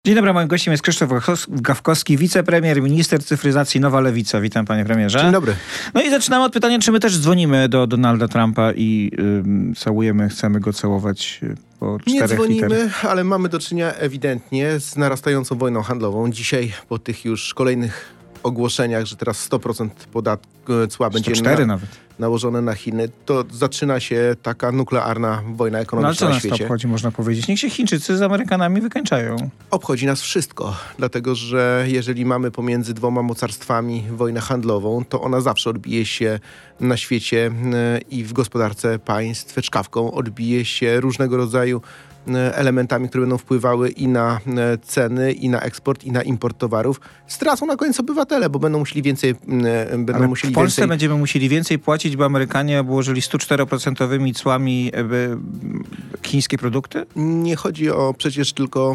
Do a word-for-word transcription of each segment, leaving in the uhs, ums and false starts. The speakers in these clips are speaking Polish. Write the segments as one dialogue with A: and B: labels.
A: Dzień dobry, moim gościem jest Krzysztof Gawkowski, wicepremier, minister cyfryzacji, Nowa Lewica. Witam, panie premierze.
B: Dzień dobry.
A: No i zaczynamy od pytania, czy my też dzwonimy do Donalda Trumpa i y, całujemy, chcemy go całować po czterech
B: Nie dzwonimy,
A: literach.
B: ale mamy do czynienia ewidentnie z narastającą wojną handlową. Dzisiaj po tych już kolejnych ogłoszeniach, że teraz sto procent podatku cła będzie
A: sto cztery
B: na,
A: nawet.
B: nałożone na Chiny, to zaczyna się taka nuklearna wojna
A: No ale
B: ekonomiczna
A: co
B: na
A: nas to
B: świecie.
A: obchodzi, można powiedzieć? Niech się Chińczycy z Amerykanami wykańczają.
B: Obchodzi nas wszystko, dlatego że jeżeli mamy pomiędzy dwoma mocarstwami wojnę handlową, to ona zawsze odbije się na świecie i w gospodarce państw czkawką, odbije się różnego rodzaju elementami, które będą wpływały i na ceny, i na eksport, i na import towarów. Stracą na koniec obywatele, bo będą musieli więcej... Będą
A: Ale
B: musieli
A: w Polsce
B: więcej...
A: będziemy musieli więcej płacić, bo Amerykanie obłożyli sto cztery procent cłami chińskie produkty?
B: Nie chodzi o przecież tylko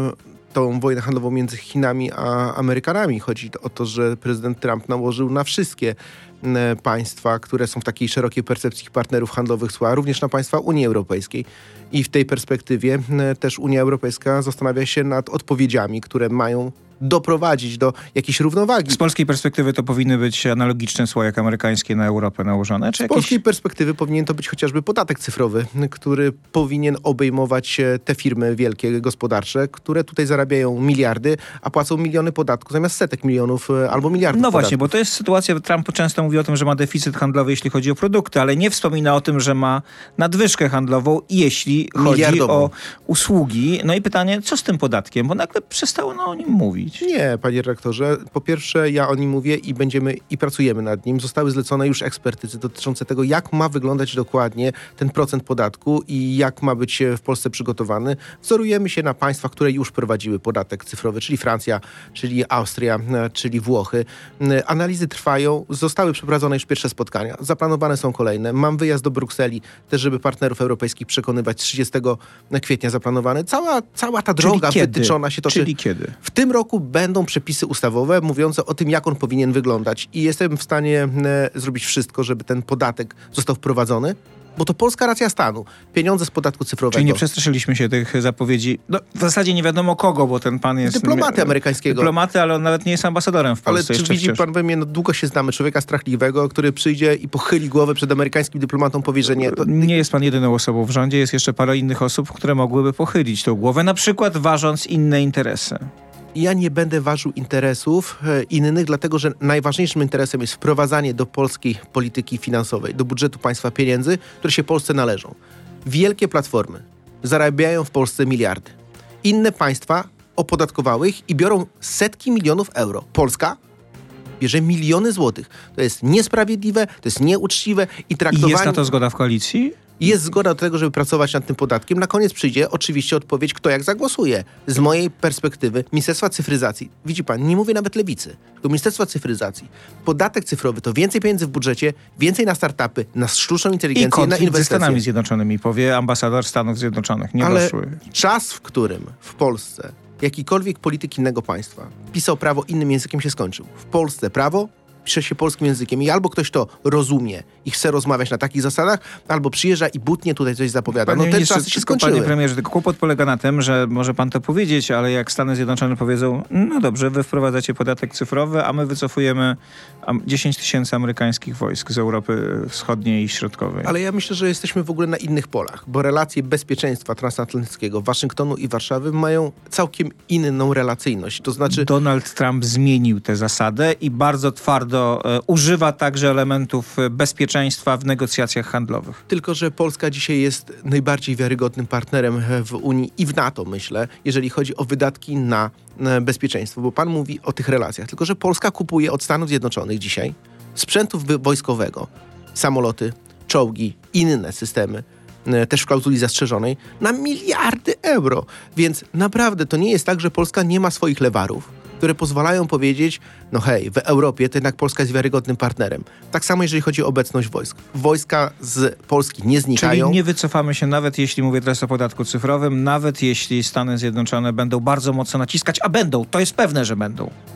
B: tą wojnę handlową między Chinami a Amerykanami. Chodzi o to, że prezydent Trump nałożył na wszystkie państwa, które są w takiej szerokiej percepcji partnerów handlowych cła, również na państwa Unii Europejskiej. I w tej perspektywie też Unia Europejska zastanawia się nad odpowiedziami, które mają doprowadzić do jakiejś równowagi.
A: Z polskiej perspektywy to powinny być analogiczne cła jak amerykańskie na Europę nałożone? Czy
B: Z
A: jakieś...
B: polskiej perspektywy powinien to być chociażby podatek cyfrowy, który powinien obejmować te firmy wielkie, gospodarcze, które tutaj zarabiają miliardy, a płacą miliony podatku zamiast setek milionów albo miliardów
A: No
B: podatków.
A: właśnie, bo to jest sytuacja, Trump często mówi o tym, że ma deficyt handlowy, jeśli chodzi o produkty, ale nie wspomina o tym, że ma nadwyżkę handlową, jeśli chodzi o usługi. No i pytanie, co z tym podatkiem? Bo nagle przestało o nim mówić.
B: Nie, panie redaktorze. Po pierwsze, ja o nim mówię i będziemy i pracujemy nad nim. Zostały zlecone już ekspertyzy dotyczące tego, jak ma wyglądać dokładnie ten procent podatku i jak ma być w Polsce przygotowany. Wzorujemy się na państwach, które już prowadziły podatek cyfrowy, czyli Francja, czyli Austria, czyli Włochy. Analizy trwają, zostały przeprowadzone już pierwsze spotkania. Zaplanowane są kolejne. Mam wyjazd do Brukseli, też żeby partnerów europejskich przekonywać. trzydziestego kwietnia zaplanowany. Cała, cała ta droga wytyczona się toczy.
A: Czyli kiedy?
B: W tym roku będą przepisy ustawowe mówiące o tym, jak on powinien wyglądać. I jestem w stanie e, zrobić wszystko, żeby ten podatek został wprowadzony, bo to polska racja stanu. Pieniądze z podatku cyfrowego.
A: Czyli nie przestraszyliśmy się tych zapowiedzi. No, w zasadzie nie wiadomo kogo, bo ten pan jest...
B: Dyplomaty amerykańskiego.
A: Dyplomaty, ale on nawet nie jest ambasadorem w Polsce.
B: Ale czy widzi pan we mnie, no długo się znamy, człowieka strachliwego, który przyjdzie i pochyli głowę przed amerykańskim dyplomatą, powie, że nie. To...
A: Nie jest pan jedyną osobą w rządzie, jest jeszcze parę innych osób, które mogłyby pochylić tą głowę, na przykład ważąc inne interesy.
B: Ja nie będę ważył interesów e, innych, dlatego że najważniejszym interesem jest wprowadzanie do polskiej polityki finansowej, do budżetu państwa pieniędzy, które się Polsce należą. Wielkie platformy zarabiają w Polsce miliardy. Inne państwa opodatkowały ich i biorą setki milionów euro. Polska bierze miliony złotych. To jest niesprawiedliwe, to jest nieuczciwe i traktowanie...
A: I jest na to zgoda w koalicji?
B: Jest zgoda do tego, żeby pracować nad tym podatkiem. Na koniec przyjdzie oczywiście odpowiedź, kto jak zagłosuje. Z mojej perspektywy Ministerstwa Cyfryzacji, widzi pan, nie mówię nawet Lewicy, tylko Ministerstwa Cyfryzacji. Podatek cyfrowy to więcej pieniędzy w budżecie, więcej na startupy, na sztuczną inteligencję,
A: I konflikt
B: na inwestycje.
A: ze Stanami Zjednoczonymi, powie ambasador Stanów Zjednoczonych. Nie
B: Ale
A: doszły.
B: czas, w którym w Polsce jakikolwiek polityk innego państwa pisał prawo innym językiem, się skończył. W Polsce prawo pisze się polskim językiem i albo ktoś to rozumie i chce rozmawiać na takich zasadach, albo przyjeżdża i butnie tutaj coś zapowiada. No te czasy się skończyły.
A: Panie premierze, tylko kłopot polega na tym, że może pan to powiedzieć, ale jak Stany Zjednoczone powiedzą, no dobrze, wy wprowadzacie podatek cyfrowy, a my wycofujemy dziesięć tysięcy amerykańskich wojsk z Europy Wschodniej i Środkowej.
B: Ale ja myślę, że jesteśmy w ogóle na innych polach, bo relacje bezpieczeństwa transatlantyckiego Waszyngtonu i Warszawy mają całkiem inną relacyjność. To znaczy...
A: Donald Trump zmienił tę zasadę i bardzo twardo e, używa także elementów bezpieczeństwa w negocjacjach handlowych.
B: Tylko że Polska dzisiaj jest najbardziej wiarygodnym partnerem w Unii i w NATO, myślę, jeżeli chodzi o wydatki na bezpieczeństwo, bo pan mówi o tych relacjach. Tylko że Polska kupuje od Stanów Zjednoczonych dzisiaj sprzętu wojskowego, samoloty, czołgi, inne systemy, też w klauzuli zastrzeżonej, na miliardy euro. Więc naprawdę to nie jest tak, że Polska nie ma swoich lewarów, które pozwalają powiedzieć, no hej, w Europie to jednak Polska jest wiarygodnym partnerem. Tak samo jeżeli chodzi o obecność wojsk. Wojska z Polski nie znikają.
A: Czyli nie wycofamy się, nawet jeśli mówię teraz o podatku cyfrowym, nawet jeśli Stany Zjednoczone będą bardzo mocno naciskać, a będą, to jest pewne, że będą.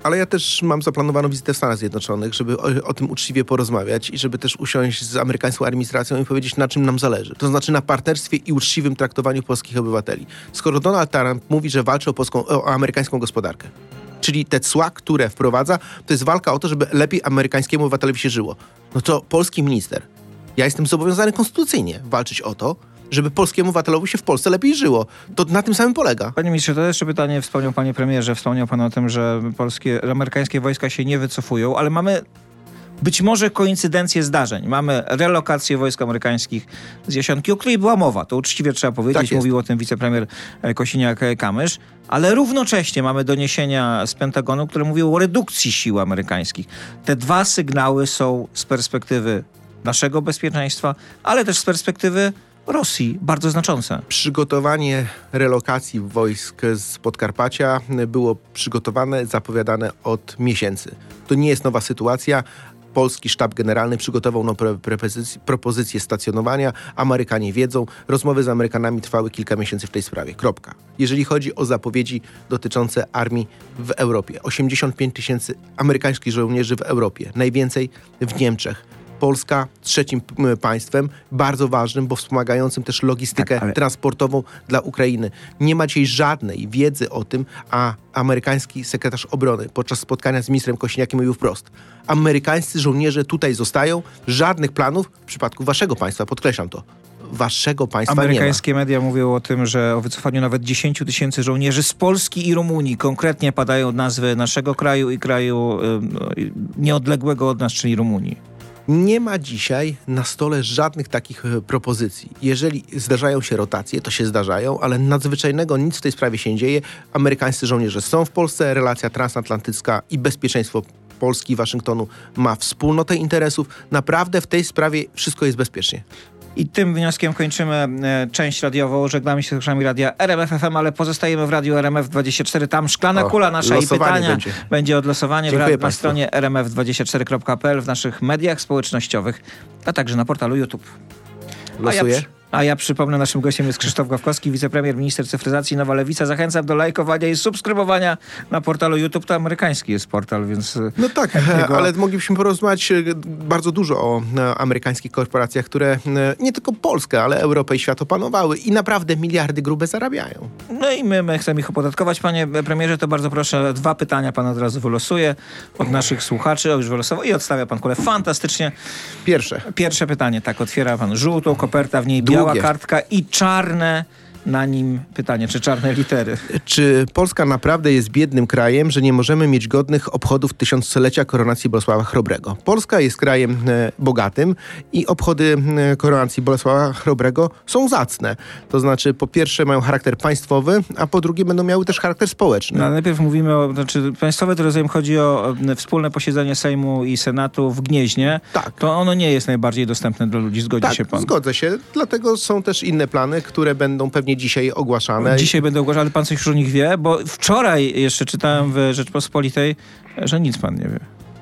B: ale ja też mam zaplanowaną wizytę w Stanach Zjednoczonych, żeby o, o tym uczciwie porozmawiać i żeby też usiąść z amerykańską administracją i powiedzieć, na czym nam zależy. To znaczy na partnerstwie i uczciwym traktowaniu polskich obywateli. Skoro Donald Trump mówi, że walczy o, polską, o amerykańską gospodarkę, czyli te cła, które wprowadza, to jest walka o to, żeby lepiej amerykańskiemu obywatelowi się żyło. No to polski minister, ja jestem zobowiązany konstytucyjnie walczyć o to, żeby polskiemu obywatelowi się w Polsce lepiej żyło. To na tym samym polega.
A: Panie ministrze, to jeszcze pytanie, wspomniał panie premierze, wspomniał pan o tym, że polskie, amerykańskie wojska się nie wycofują, ale mamy być może koincydencję zdarzeń. Mamy relokację wojsk amerykańskich z Jasionki, o której była mowa. To uczciwie trzeba powiedzieć.
B: Tak
A: Mówił o tym wicepremier Kosiniak-Kamysz. Ale równocześnie mamy doniesienia z Pentagonu, które mówią o redukcji sił amerykańskich. Te dwa sygnały są z perspektywy naszego bezpieczeństwa, ale też z perspektywy Rosji bardzo znaczące.
B: Przygotowanie relokacji wojsk z Podkarpacia było przygotowane, zapowiadane od miesięcy. To nie jest nowa sytuacja. Polski sztab generalny przygotował nową propozycję stacjonowania. Amerykanie wiedzą. Rozmowy z Amerykanami trwały kilka miesięcy w tej sprawie. Kropka. Jeżeli chodzi o zapowiedzi dotyczące armii w Europie. osiemdziesiąt pięć tysięcy amerykańskich żołnierzy w Europie. Najwięcej w Niemczech. Polska trzecim państwem, bardzo ważnym, bo wspomagającym też logistykę tak, ale... transportową dla Ukrainy. Nie ma dzisiaj żadnej wiedzy o tym, a amerykański sekretarz obrony podczas spotkania z ministrem Kosiniakiem mówił wprost. Amerykańscy żołnierze tutaj zostają, żadnych planów w przypadku waszego państwa, podkreślam to. Waszego państwa nie ma.
A: Amerykańskie media mówią o tym, że o wycofaniu nawet dziesięć tysięcy żołnierzy z Polski i Rumunii. Konkretnie padają nazwy naszego kraju i kraju yy, nieodległego od nas, czyli Rumunii.
B: Nie ma dzisiaj na stole żadnych takich propozycji. Jeżeli zdarzają się rotacje, to się zdarzają, ale nadzwyczajnego nic w tej sprawie się nie dzieje. Amerykańscy żołnierze są w Polsce, relacja transatlantycka i bezpieczeństwo Polski i Waszyngtonu ma wspólnotę interesów. Naprawdę w tej sprawie wszystko jest bezpiecznie.
A: I tym wnioskiem kończymy e, część radiową. Żegnamy się z słuchaczami radia R M F F M, ale pozostajemy w radiu R M F dwadzieścia cztery. Tam szklana o, kula nasza i pytania. Będzie, będzie odlosowanie w, na stronie r m f dwadzieścia cztery kropka p l, w naszych mediach społecznościowych, a także na portalu YouTube.
B: Losuję.
A: A ja, a ja przypomnę, naszym gościem jest Krzysztof Gawkowski, wicepremier, minister cyfryzacji, Nowa Lewica. Zachęcam do lajkowania i subskrybowania na portalu YouTube. To amerykański jest portal, więc...
B: No tak, tego... ale moglibyśmy porozmawiać bardzo dużo o amerykańskich korporacjach, które nie tylko Polskę, ale Europę i świat opanowały i naprawdę miliardy grube zarabiają.
A: No i my, my chcemy ich opodatkować. Panie premierze, to bardzo proszę, dwa pytania pan od razu wylosuje od naszych słuchaczy. O, już wylosował i odstawia pan kulę. Fantastycznie.
B: Pierwsze.
A: Pierwsze pytanie, tak, otwiera pan żółtą kopertę, w niej biała kartka i czarne na nim pytanie, czy czarne litery.
B: Czy Polska naprawdę jest biednym krajem, że nie możemy mieć godnych obchodów tysiąclecia koronacji Bolesława Chrobrego? Polska jest krajem e, bogatym i obchody e, koronacji Bolesława Chrobrego są zacne. To znaczy, po pierwsze mają charakter państwowy, a po drugie będą miały też charakter społeczny.
A: No, najpierw mówimy o, znaczy państwowe, to rozumiem, chodzi o wspólne posiedzenie Sejmu i Senatu w Gnieźnie.
B: Tak.
A: To ono nie jest najbardziej dostępne dla ludzi, zgodzi
B: tak,
A: się pan?
B: Zgodzę się, dlatego są też inne plany, które będą pewnie dzisiaj ogłaszane.
A: Dzisiaj będą ogłaszane, ale pan coś już o nich wie? Bo wczoraj jeszcze czytałem w Rzeczpospolitej, że nic pan nie wie.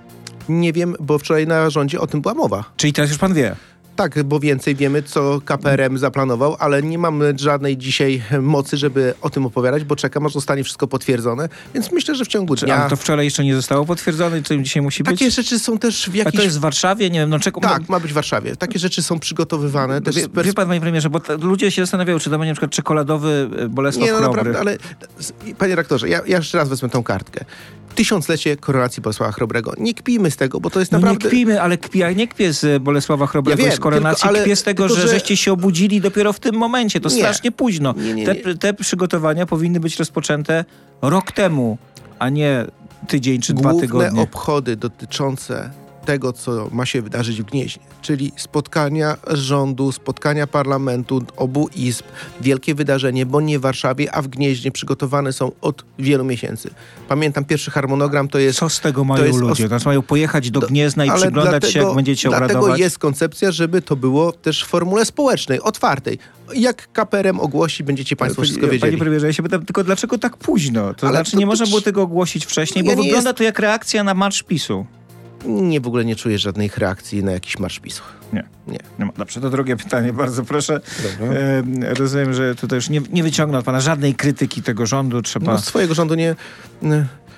B: Nie wiem, bo wczoraj na rządzie o tym była mowa.
A: Czyli teraz już pan wie?
B: Tak, bo więcej wiemy, co K P R M zaplanował, ale nie mam żadnej dzisiaj mocy, żeby o tym opowiadać, bo czekam, aż zostanie wszystko potwierdzone, więc myślę, że w ciągu dnia...
A: Ale to wczoraj jeszcze nie zostało potwierdzone i co dzisiaj musi być?
B: Takie rzeczy są też w jakiejś...
A: A to jest w Warszawie? Nie wiem, no czego...
B: Tak, ma być w Warszawie. Takie rzeczy są przygotowywane. Też
A: wie, wie pan, panie premierze, bo t- ludzie się zastanawiają, czy to będzie na przykład czekoladowy Bolesław
B: Nie, no
A: Chrobry.
B: naprawdę, ale panie rektorze, ja, ja jeszcze raz wezmę tą kartkę. Tysiąclecie koronacji Bolesława Chrobrego. Nie kpijmy z tego, bo to jest
A: no
B: naprawdę...
A: nie kpijmy, ale kpi, ja nie kpię z Bolesława Chrobrego ja wiem, z koronacji, tylko, ale, kpię z tego, tylko, że, że żeście się obudzili dopiero w tym momencie. To nie, strasznie późno. Nie, nie, nie. Te, te przygotowania powinny być rozpoczęte rok temu, a nie tydzień czy
B: Główne
A: dwa tygodnie.
B: Główne obchody dotyczące tego, co ma się wydarzyć w Gnieźnie, czyli spotkania rządu, spotkania parlamentu, obu izb, wielkie wydarzenie, bo nie w Warszawie, a w Gnieźnie, przygotowane są od wielu miesięcy. Pamiętam, pierwszy harmonogram to jest...
A: Co z tego mają ludzie? Os... Znaczy mają pojechać do Gniezna i do, przyglądać dlatego, się, jak będziecie
B: dlatego
A: obradować?
B: Dlatego jest koncepcja, żeby to było też w formule społecznej, otwartej. Jak K P R M ogłosi, będziecie państwo
A: Panie,
B: wszystko wiedzieli.
A: Panie premierze, ja się pytam tylko, dlaczego tak późno? To
B: Ale
A: znaczy,
B: to,
A: nie
B: to,
A: można
B: to...
A: było tego ogłosić wcześniej,
B: ja
A: bo wygląda
B: jest...
A: to jak reakcja na marsz PiSu.
B: Nie, w ogóle nie czuję żadnych reakcji na jakiś marsz PiSu.
A: Nie. Nie. nie ma. Dobrze, to drugie pytanie, bardzo proszę. E, rozumiem, że tutaj już nie, nie wyciągnę od pana żadnej krytyki tego rządu. Trzeba...
B: No, swojego rządu nie...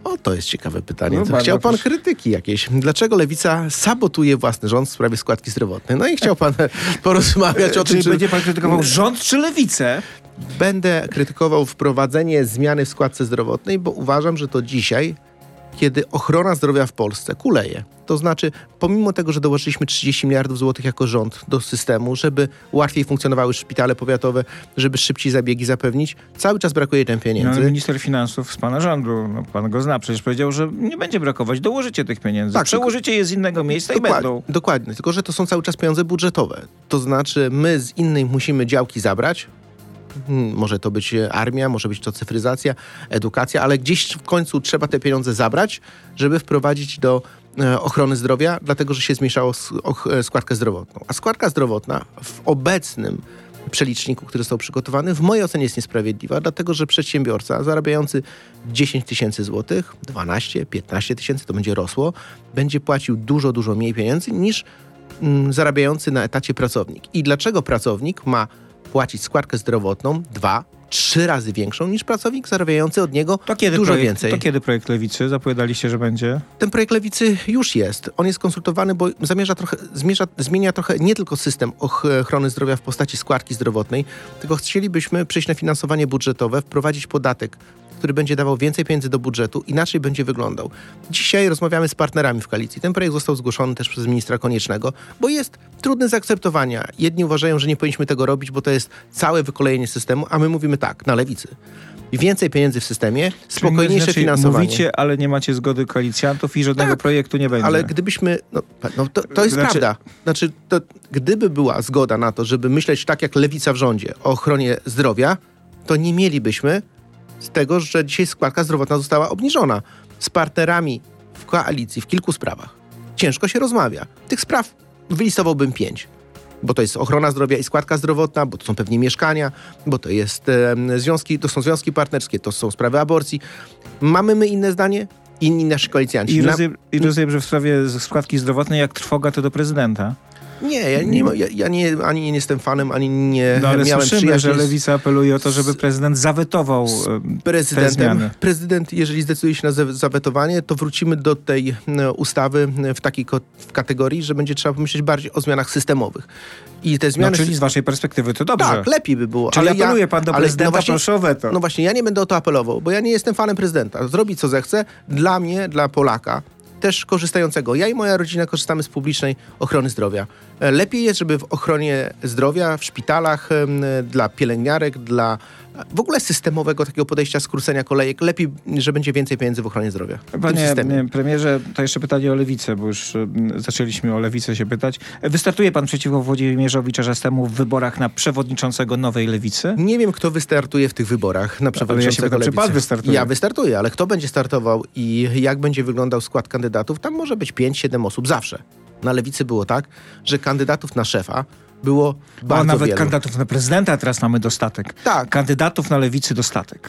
B: O, to jest ciekawe pytanie.
A: No,
B: to chciał pan
A: proszę.
B: krytyki jakieś. Dlaczego Lewica sabotuje własny rząd w sprawie składki zdrowotnej? No i chciał pan porozmawiać o tym,
A: Czyli
B: czy...
A: będzie pan krytykował rząd czy lewicę?
B: Będę krytykował wprowadzenie zmiany w składce zdrowotnej, bo uważam, że to dzisiaj, kiedy ochrona zdrowia w Polsce kuleje. To znaczy, pomimo tego, że dołożyliśmy trzydzieści miliardów złotych jako rząd do systemu, żeby łatwiej funkcjonowały szpitale powiatowe, żeby szybciej zabiegi zapewnić, cały czas brakuje tym
A: No,
B: pieniędzy.
A: ale minister finansów z pana rządu, no, pan go zna, przecież powiedział, że nie będzie brakować, dołożycie tych pieniędzy.
B: Tak,
A: Przełożycie je z innego miejsca i
B: Dokładnie,
A: będą.
B: dokładnie, tylko że to są cały czas pieniądze budżetowe. To znaczy, my z innej musimy działki zabrać. Hmm, może to być armia, może być to cyfryzacja, edukacja, ale gdzieś w końcu trzeba te pieniądze zabrać, żeby wprowadzić do e, ochrony zdrowia, dlatego że się zmniejszało s- och, e, składkę zdrowotną. A składka zdrowotna w obecnym przeliczniku, który został przygotowany, w mojej ocenie jest niesprawiedliwa, dlatego że przedsiębiorca zarabiający dziesięć tysięcy złotych, dwanaście, piętnaście tysięcy, to będzie rosło, będzie płacił dużo, dużo mniej pieniędzy niż mm, zarabiający na etacie pracownik. I dlaczego pracownik ma płacić składkę zdrowotną dwa, trzy razy większą niż pracownik zarabiający od niego
A: To kiedy
B: dużo
A: projekt,
B: więcej?
A: To kiedy projekt Lewicy? Zapowiadaliście, że będzie?
B: Ten projekt Lewicy już jest. On jest konsultowany, bo zamierza trochę, zmierza, zmienia trochę nie tylko system och- ochrony zdrowia w postaci składki zdrowotnej, tylko chcielibyśmy przejść na finansowanie budżetowe, wprowadzić podatek, który będzie dawał więcej pieniędzy do budżetu, inaczej będzie wyglądał. Dzisiaj rozmawiamy z partnerami w koalicji. Ten projekt został zgłoszony też przez ministra Koniecznego, bo jest trudny z zaakceptowania. Jedni uważają, że nie powinniśmy tego robić, bo to jest całe wykolejenie systemu, a my mówimy tak, na lewicy. Więcej pieniędzy w systemie, spokojniejsze
A: Czyli
B: finansowanie.
A: Mówicie, ale nie macie zgody koalicjantów i żadnego
B: Tak,
A: projektu nie będzie.
B: Ale gdybyśmy... No, no to, to jest
A: Znaczy-
B: prawda. Znaczy, to, gdyby była zgoda na to, żeby myśleć tak jak lewica w rządzie o ochronie zdrowia, to nie mielibyśmy z tego, że dzisiaj składka zdrowotna została obniżona. Z partnerami w koalicji w kilku sprawach ciężko się rozmawia. Tych spraw wylistowałbym pięć. Bo to jest ochrona zdrowia i składka zdrowotna, bo to są pewnie mieszkania, bo to jest e, związki, to są związki partnerskie, to są sprawy aborcji. Mamy my inne zdanie? Inni nasi koalicjanci.
A: I
B: Na-
A: rozumiem, I rozumiem, że w sprawie składki zdrowotnej, jak trwoga, to do prezydenta.
B: Nie, ja nie, ja, ja nie, ani nie jestem fanem, ani nie
A: No ale
B: miałem
A: słyszymy,
B: przyjaźni
A: że
B: z-
A: Lewica apeluje o to, żeby prezydent zawetował e, te
B: prezydentem.
A: zmiany.
B: Prezydent, jeżeli zdecyduje się na za- zawetowanie, to wrócimy do tej e, ustawy e, w takiej ko- w kategorii, że będzie trzeba pomyśleć bardziej o zmianach systemowych. I te
A: No,
B: zmiany...
A: czyli z waszej perspektywy to dobrze.
B: Tak, lepiej by było.
A: Czyli
B: ale
A: apeluje
B: ja,
A: pan do
B: ale
A: prezydenta,
B: no właśnie,
A: proszę o weto.
B: No właśnie, ja nie będę o to apelował, bo ja nie jestem fanem prezydenta. Zrobi co zechce. Dla mnie, dla Polaka, też korzystającego. Ja i moja rodzina korzystamy z publicznej ochrony zdrowia. E, Lepiej jest, żeby w ochronie zdrowia, w szpitalach, em, dla pielęgniarek, dla w ogóle systemowego takiego podejścia, skrócenia kolejek, lepiej, że będzie więcej pieniędzy w ochronie zdrowia. w tym
A: Panie
B: systemie.
A: nie, premierze, to jeszcze pytanie o Lewicę, bo już y, zaczęliśmy o Lewicę się pytać. Wystartuje pan przeciwko Włodzimierzowi Czarzastemu w wyborach na przewodniczącego Nowej Lewicy?
B: Nie wiem, kto wystartuje w tych wyborach na przewodniczącego
A: pytam, czy pan
B: Lewicy.
A: wystartuje?
B: Ja wystartuję, ale kto będzie startował i jak będzie wyglądał skład kandydatów, tam może być pięć siedem osób zawsze. Na Lewicy było tak, że kandydatów na szefa było
A: Bo
B: bardzo
A: nawet
B: wielu.
A: kandydatów na prezydenta teraz mamy dostatek.
B: Tak,
A: Kandydatów na Lewicy dostatek.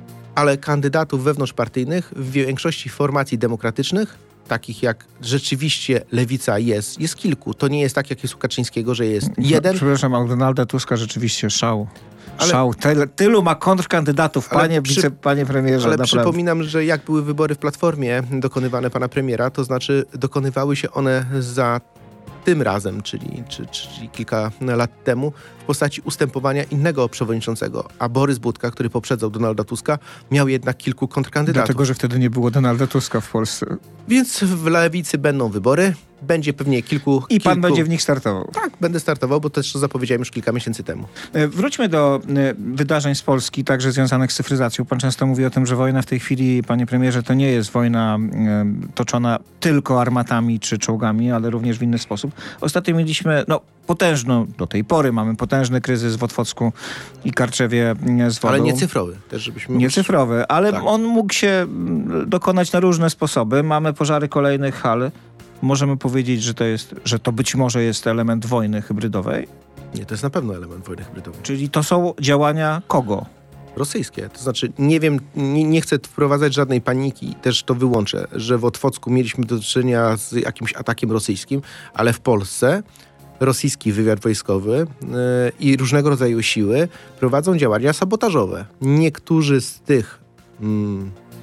B: ale kandydatów wewnątrzpartyjnych w większości formacji demokratycznych, takich jak rzeczywiście Lewica jest, jest kilku. To nie jest tak, jak jest u Kaczyńskiego, że jest jeden.
A: Przepraszam, a u Donalda Tuska rzeczywiście szał.
B: Ale-
A: Szał. Tyle, tylu ma kontrkandydatów,
B: Ale
A: panie,
B: przy-
A: wice, panie premierze.
B: Ale
A: naprawdę.
B: przypominam, że jak były wybory w Platformie dokonywane pana premiera, to znaczy dokonywały się one za tym razem, czyli, czy, czyli kilka lat temu, w postaci ustępowania innego przewodniczącego. A Borys Budka, który poprzedzał Donalda Tuska, miał jednak kilku kontrkandydatów.
A: Dlatego, że wtedy nie było Donalda Tuska w Polsce.
B: Więc w Lewicy będą wybory, będzie pewnie kilku...
A: I pan
B: kilku...
A: będzie w nich startował.
B: Tak, będę startował, bo też to zapowiedziałem już kilka miesięcy temu.
A: E, Wróćmy do e, wydarzeń z Polski, także związanych z cyfryzacją. Pan często mówi o tym, że wojna w tej chwili, panie premierze, to nie jest wojna e, toczona tylko armatami czy czołgami, ale również w inny sposób. Ostatnio mieliśmy, no potężną, do tej pory mamy potężny kryzys w Otwocku i Karczewie e, z wodą.
B: Ale nie cyfrowy, też żebyśmy...
A: Nie cyfrowy, ale
B: Tak.
A: on mógł się mm, dokonać na różne sposoby. Mamy pożary kolejnych hal. Możemy powiedzieć, że to jest, że to być może jest element wojny hybrydowej.
B: Nie, to jest na pewno element wojny hybrydowej.
A: Czyli to są działania kogo?
B: Rosyjskie. To znaczy, nie wiem, nie, nie chcę wprowadzać żadnej paniki, też to wyłączę, że w Otwocku mieliśmy do czynienia z jakimś atakiem rosyjskim, ale w Polsce rosyjski wywiad wojskowy yy, i różnego rodzaju siły prowadzą działania sabotażowe. Niektórzy z tych mm,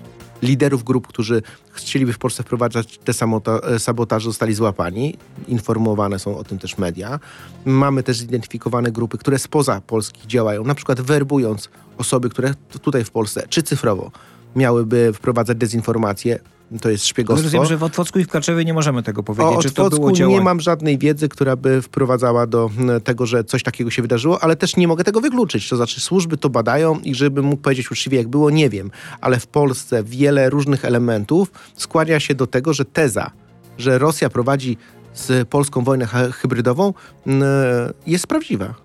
B: liderów grup, którzy chcieliby w Polsce wprowadzać te samota- sabotaże, zostali złapani. Informowane są o tym też media. Mamy też zidentyfikowane grupy, które spoza Polski działają, na przykład werbując osoby, które tutaj w Polsce, czy cyfrowo, miałyby wprowadzać dezinformację. To jest szpiegostwo.
A: Rozumiem, że w Otwocku i w Karczewie nie możemy tego powiedzieć.
B: O
A: Czy
B: Otwocku
A: to było działanie?
B: nie mam żadnej wiedzy, która by wprowadzała do tego, że coś takiego się wydarzyło, ale też nie mogę tego wykluczyć. To znaczy służby to badają i żebym mógł powiedzieć uczciwie jak było, nie wiem. Ale w Polsce wiele różnych elementów skłania się do tego, że teza, że Rosja prowadzi z Polską wojnę hybrydową, jest prawdziwa.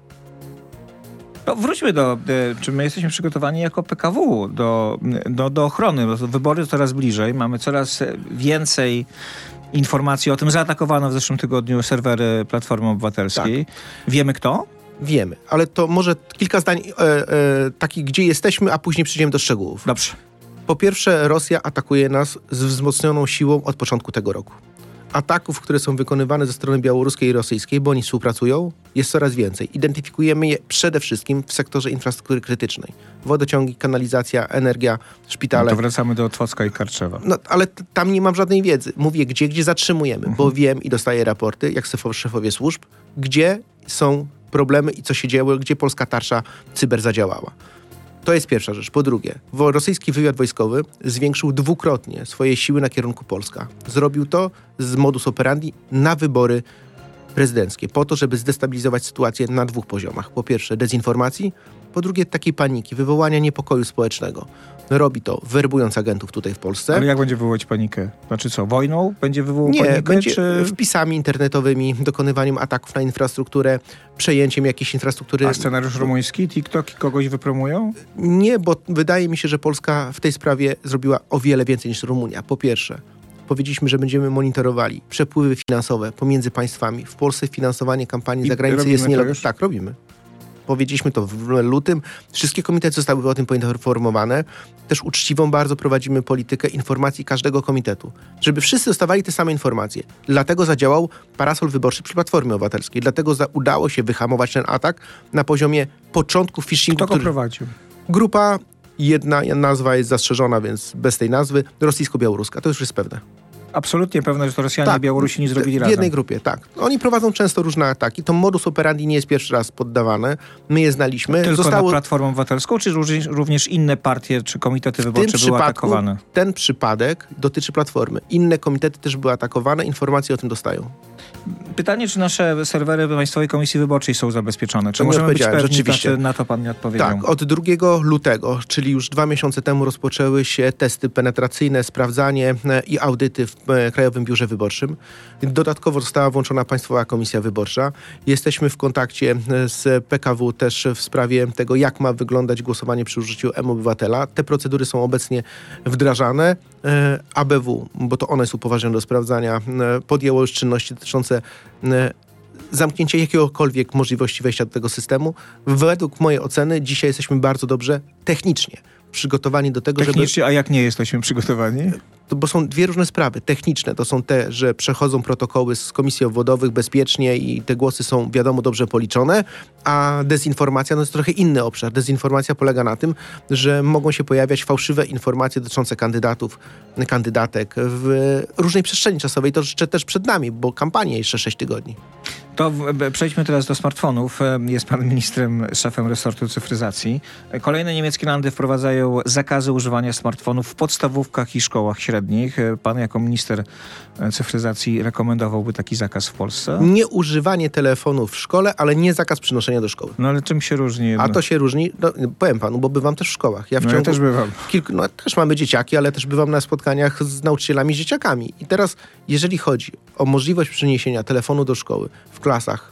A: No, wróćmy do, czy my jesteśmy przygotowani jako P K W do, do, do ochrony. No, wybory coraz bliżej, mamy coraz więcej informacji o tym. Zaatakowano w zeszłym tygodniu serwery Platformy Obywatelskiej. Tak. Wiemy kto?
B: Wiemy, ale to może kilka zdań e, e, takich, gdzie jesteśmy, a później przejdziemy do szczegółów.
A: Dobrze.
B: Po pierwsze, Rosja atakuje nas z wzmocnioną siłą od początku tego roku. Ataków, które są wykonywane ze strony białoruskiej i rosyjskiej, bo oni współpracują, jest coraz więcej. Identyfikujemy je przede wszystkim w sektorze infrastruktury krytycznej. Wodociągi, kanalizacja, energia, szpitale.
A: No to wracamy do Otwocka i Karczewa.
B: No, ale t- tam nie mam żadnej wiedzy. Mówię gdzie, gdzie zatrzymujemy, mhm. bo wiem i dostaję raporty, jak szefowie służb, gdzie są problemy i co się działo, gdzie polska tarcza cyber zadziałała. To jest pierwsza rzecz. Po drugie, rosyjski wywiad wojskowy zwiększył dwukrotnie swoje siły na kierunku Polska. Zrobił to z modus operandi na wybory prezydenckie, po to, żeby zdestabilizować sytuację na dwóch poziomach. Po pierwsze dezinformacji, po drugie takiej paniki, wywołania niepokoju społecznego. Robi to werbując agentów tutaj w Polsce.
A: Ale jak będzie wywołać panikę? Znaczy co, wojną będzie wywołał
B: Nie,
A: panikę?
B: będzie
A: czy
B: wpisami internetowymi, dokonywaniem ataków na infrastrukturę, przejęciem jakiejś infrastruktury.
A: A scenariusz rumuński, TikTok kogoś wypromują?
B: Nie, bo wydaje mi się, że Polska w tej sprawie zrobiła o wiele więcej niż Rumunia. Po pierwsze, powiedzieliśmy, że będziemy monitorowali przepływy finansowe pomiędzy państwami. W Polsce finansowanie kampanii
A: I
B: za granicą jest
A: nielegalne.
B: Tak, robimy. Powiedzieliśmy to w lutym. Wszystkie komitety zostały o tym poinformowane. Też uczciwą bardzo prowadzimy politykę informacji każdego komitetu, żeby wszyscy dostawali te same informacje. Dlatego zadziałał parasol wyborczy przy Platformie Obywatelskiej. Dlatego za- udało się wyhamować ten atak na poziomie początku phishingu.
A: Kto go
B: który...
A: prowadził?
B: Grupa, jedna nazwa jest zastrzeżona, więc bez tej nazwy, rosyjsko-białoruska. To już jest pewne.
A: Absolutnie pewne, że to Rosjanie
B: Tak,
A: i Białorusini zrobili
B: w
A: razem.
B: W jednej grupie, tak. Oni prowadzą często różne ataki. To modus operandi nie jest pierwszy raz poddawane. My je znaliśmy.
A: Tylko
B: Zostało...
A: na Platformą Obywatelską, czy również- również inne partie, czy komitety wyborcze były
B: przypadku
A: atakowane?
B: Ten przypadek dotyczy Platformy. Inne komitety też były atakowane. Informacje o tym dostają.
A: Pytanie, czy nasze serwery Państwowej Komisji Wyborczej są zabezpieczone? Czy
B: To nie
A: możemy być
B: odpowiedziałem,
A: pewni,
B: rzeczywiście.
A: znaczy na to pan nie odpowiedział?
B: Tak, od drugiego lutego, czyli już dwa miesiące temu rozpoczęły się testy penetracyjne, sprawdzanie e, i audyty w e, Krajowym Biurze Wyborczym. Dodatkowo została włączona Państwowa Komisja Wyborcza. Jesteśmy w kontakcie e, z P K W też w sprawie tego, jak ma wyglądać głosowanie przy użyciu M-Obywatela. Te procedury są obecnie wdrażane. E, A B W, bo to one są upoważnione do sprawdzania, e, podjęło już czynności dotyczące e, zamknięcie jakiegokolwiek możliwości wejścia do tego systemu. Według mojej oceny dzisiaj jesteśmy bardzo dobrze technicznie przygotowani do tego,
A: Technicznie, a jak nie jesteśmy przygotowani?
B: żeby... Bo są dwie różne sprawy. Techniczne to są te, że przechodzą protokoły z komisji obwodowych bezpiecznie i te głosy są, wiadomo, dobrze policzone, a dezinformacja no jest trochę inny obszar. Dezinformacja polega na tym, że mogą się pojawiać fałszywe informacje dotyczące kandydatów, kandydatek w różnej przestrzeni czasowej. To jeszcze też przed nami, bo kampania jeszcze sześć tygodni.
A: To w, przejdźmy teraz do smartfonów. Jest pan ministrem, szefem resortu cyfryzacji. Kolejne niemieckie landy wprowadzają zakazy używania smartfonów w podstawówkach i szkołach średnich. Pan jako minister cyfryzacji rekomendowałby taki zakaz w Polsce?
B: Nie używanie telefonu w szkole, ale nie zakaz przynoszenia do szkoły.
A: No ale czym się różni jedno?
B: A to się różni, no, powiem panu, bo bywam też w szkołach. Ja, w
A: no
B: ciągu
A: ja też bywam.
B: Kilku, no też mamy dzieciaki, ale też bywam na spotkaniach z nauczycielami, z dzieciakami. I teraz, jeżeli chodzi o możliwość przyniesienia telefonu do szkoły w klasach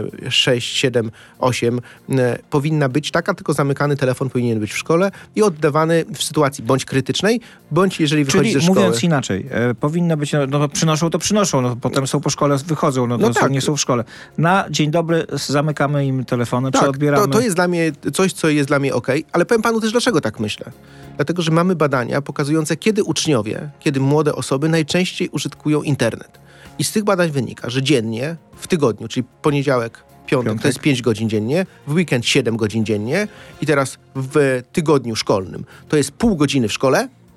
B: sześć, siedem, osiem, powinna być taka, tylko zamykany telefon powinien być w szkole i oddawany w sytuacji bądź krytycznej, bądź jeżeli wychodzi
A: Czyli
B: ze szkoły.
A: mówiąc inaczej, e, powinno być, no, no przynoszą to przynoszą, no potem są po szkole, wychodzą, no to
B: No
A: są,
B: tak.
A: nie są w szkole. Na dzień dobry zamykamy im telefony, czy
B: Tak,
A: odbieramy?
B: to, to jest dla mnie coś, co jest dla mnie okej, ale powiem panu też, dlaczego tak myślę. Dlatego, że mamy badania pokazujące, kiedy uczniowie, kiedy młode osoby najczęściej użytkują internet. I z tych badań wynika, że dziennie, w tygodniu, czyli poniedziałek, piątek,
A: Piątek.
B: to jest pięć godzin dziennie, w weekend siedem godzin dziennie i teraz w tygodniu szkolnym to jest pół godziny w szkole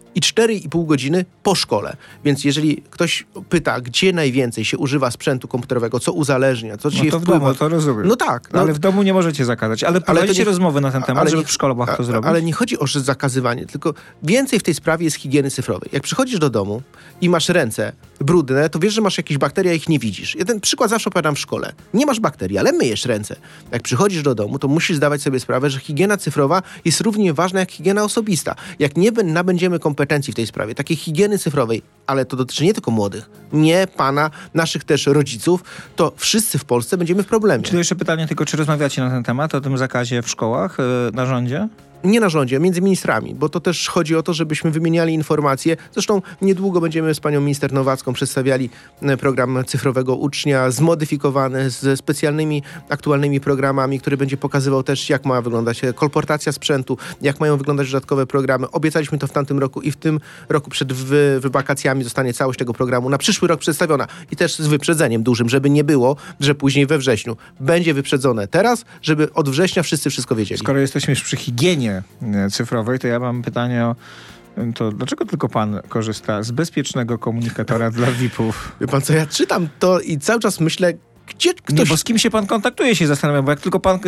B: i cztery i pół godziny po szkole. Więc jeżeli ktoś pyta, gdzie najwięcej się używa sprzętu komputerowego, co uzależnia, co ci
A: no to w domu, to rozumiem.
B: No tak.
A: No, ale w domu nie możecie zakazać. Ale prowadzicie rozmowy na ten temat, żeby
B: nie,
A: w szkołach to zrobić?
B: Ale nie chodzi o zakazywanie, tylko więcej w tej sprawie jest higieny cyfrowej. Jak przychodzisz do domu i masz ręce brudne, to wiesz, że masz jakieś bakterie, a ich nie widzisz. Ja ten przykład zawsze opowiadam w szkole. Nie masz bakterii, ale myjesz ręce. Jak przychodzisz do domu, to musisz zdawać sobie sprawę, że higiena cyfrowa jest równie ważna jak higiena osobista. Jak nie nabędziemy kompetencji w tej sprawie, takiej higieny cyfrowej, ale to dotyczy nie tylko młodych, nie pana, naszych też rodziców, to wszyscy w Polsce będziemy w problemie.
A: Czy to jeszcze pytanie tylko, czy rozmawiacie na ten temat, o tym zakazie w szkołach, yy, na rządzie?
B: Nie na rządzie, między ministrami, bo to też chodzi o to, żebyśmy wymieniali informacje. Zresztą niedługo będziemy z panią minister Nowacką przedstawiali program cyfrowego ucznia, zmodyfikowany ze specjalnymi, aktualnymi programami, który będzie pokazywał też, jak ma wyglądać kolportacja sprzętu, jak mają wyglądać dodatkowe programy. Obiecaliśmy to w tamtym roku i w tym roku przed wy, wy wakacjami zostanie całość tego programu na przyszły rok przedstawiona. I też z wyprzedzeniem dużym, żeby nie było, że później we wrześniu będzie wyprzedzone teraz, żeby od września wszyscy wszystko wiedzieli.
A: Skoro jesteśmy już przy higienie cyfrowej, to ja mam pytanie o to, dlaczego tylko pan korzysta z bezpiecznego komunikatora dla V I P-ów?
B: Wie pan co, ja czytam to i cały czas myślę, gdzie ktoś...
A: Nie, bo z kim się pan kontaktuje, się zastanawiam, bo jak tylko pan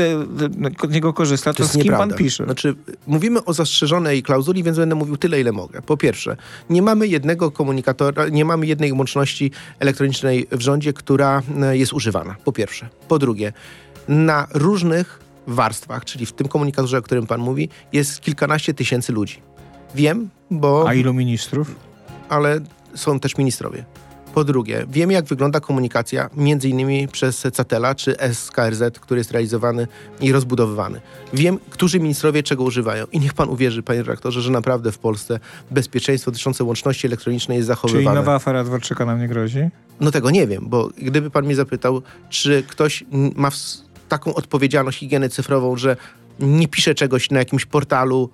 A: z niego korzysta, to, to z kim
B: nieprawda.
A: pan pisze?
B: Znaczy, mówimy o zastrzeżonej klauzuli, więc będę mówił tyle, ile mogę. Po pierwsze, nie mamy jednego komunikatora, nie mamy jednej łączności elektronicznej w rządzie, która jest używana. Po pierwsze. Po drugie, na różnych warstwach, czyli w tym komunikatorze, o którym pan mówi, jest kilkanaście tysięcy ludzi. Wiem, bo...
A: A ilu ministrów?
B: Ale są też ministrowie. Po drugie, wiem, jak wygląda komunikacja między innymi przez Catela czy S K R Z, który jest realizowany i rozbudowywany. Wiem, którzy ministrowie czego używają. I niech pan uwierzy, panie redaktorze, że naprawdę w Polsce bezpieczeństwo dotyczące łączności elektronicznej jest zachowywane.
A: Czyli nowa afera Dworczyka nam nie grozi?
B: No tego nie wiem, bo gdyby pan mnie zapytał, czy ktoś ma w taką odpowiedzialność higieny cyfrową, że nie pisze czegoś na jakimś portalu,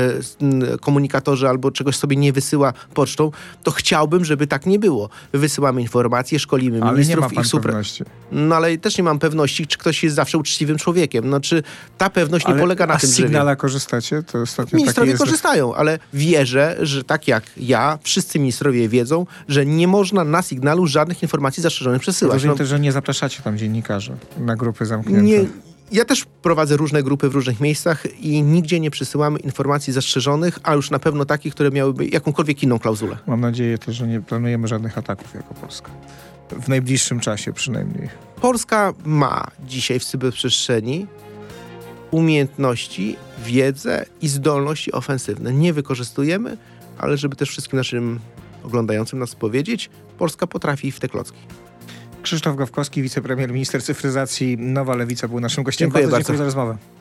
B: e, komunikatorze albo czegoś sobie nie wysyła pocztą, to chciałbym, żeby tak nie było. Wysyłamy informacje, szkolimy
A: ale
B: ministrów.
A: Ale nie ma pan
B: ich super...
A: pewności.
B: No ale też nie mam pewności, czy ktoś jest zawsze uczciwym człowiekiem. No czy ta pewność
A: ale,
B: nie polega na
A: a
B: tym,
A: że... A z Signala korzystacie? To ostatnio
B: ministrowie
A: jest...
B: korzystają, ale wierzę, że tak jak ja, wszyscy ministrowie wiedzą, że nie można na Signalu żadnych informacji zastrzeżonych przesyłać.
A: Rozumiem
B: no...
A: też, że nie zapraszacie tam dziennikarzy na grupy zamknięte.
B: Nie... Ja też prowadzę różne grupy w różnych miejscach i nigdzie nie przysyłamy informacji zastrzeżonych, a już na pewno takich, które miałyby jakąkolwiek inną klauzulę.
A: Mam nadzieję też, że nie planujemy żadnych ataków jako Polska. W najbliższym czasie przynajmniej.
B: Polska ma dzisiaj w cyberprzestrzeni umiejętności, wiedzę i zdolności ofensywne. Nie wykorzystujemy, ale żeby też wszystkim naszym oglądającym nas powiedzieć, Polska potrafi w te klocki.
A: Krzysztof Gawkowski, wicepremier, minister cyfryzacji, Nowa Lewica, był naszym gościem.
B: Dziękuję
A: bardzo.
B: bardzo.
A: Dziękuję za rozmowę.